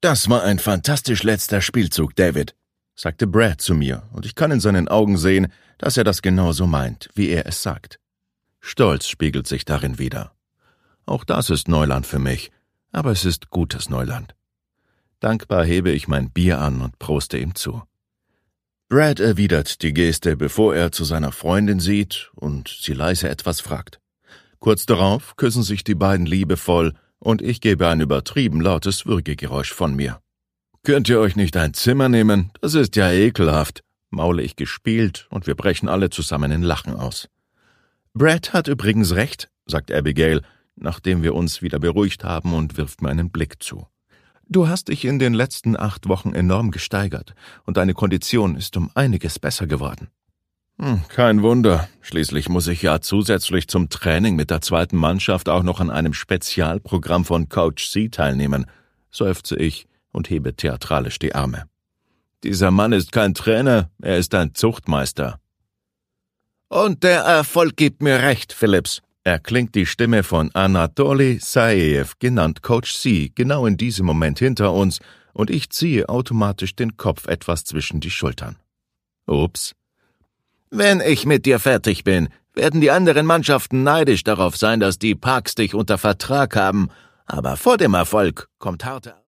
»Das war ein fantastisch letzter Spielzug, David«, sagte Brad zu mir, und ich kann in seinen Augen sehen, dass er das genauso meint, wie er es sagt. Stolz spiegelt sich darin wider. Auch das ist Neuland für mich, aber es ist gutes Neuland. Dankbar hebe ich mein Bier an und proste ihm zu. Brad erwidert die Geste, bevor er zu seiner Freundin sieht und sie leise etwas fragt. Kurz darauf küssen sich die beiden liebevoll und ich gebe ein übertrieben lautes Würgegeräusch von mir. »Könnt ihr euch nicht ein Zimmer nehmen? Das ist ja ekelhaft«, maule ich gespielt und wir brechen alle zusammen in Lachen aus. »Brad hat übrigens recht«, sagt Abigail, nachdem wir uns wieder beruhigt haben und wirft mir einen Blick zu. »Du hast dich in den letzten 8 Wochen enorm gesteigert und deine Kondition ist um einiges besser geworden.« Kein Wunder, schließlich muss ich ja zusätzlich zum Training mit der 2. Mannschaft auch noch an einem Spezialprogramm von Coach C teilnehmen, seufze ich und hebe theatralisch die Arme. »Dieser Mann ist kein Trainer, er ist ein Zuchtmeister.« »Und der Erfolg gibt mir recht, Phillips«, erklingt die Stimme von Anatoli Saev, genannt Coach C, genau in diesem Moment hinter uns, und ich ziehe automatisch den Kopf etwas zwischen die Schultern. Ups. »Wenn ich mit dir fertig bin, werden die anderen Mannschaften neidisch darauf sein, dass die Parks dich unter Vertrag haben, aber vor dem Erfolg kommt harte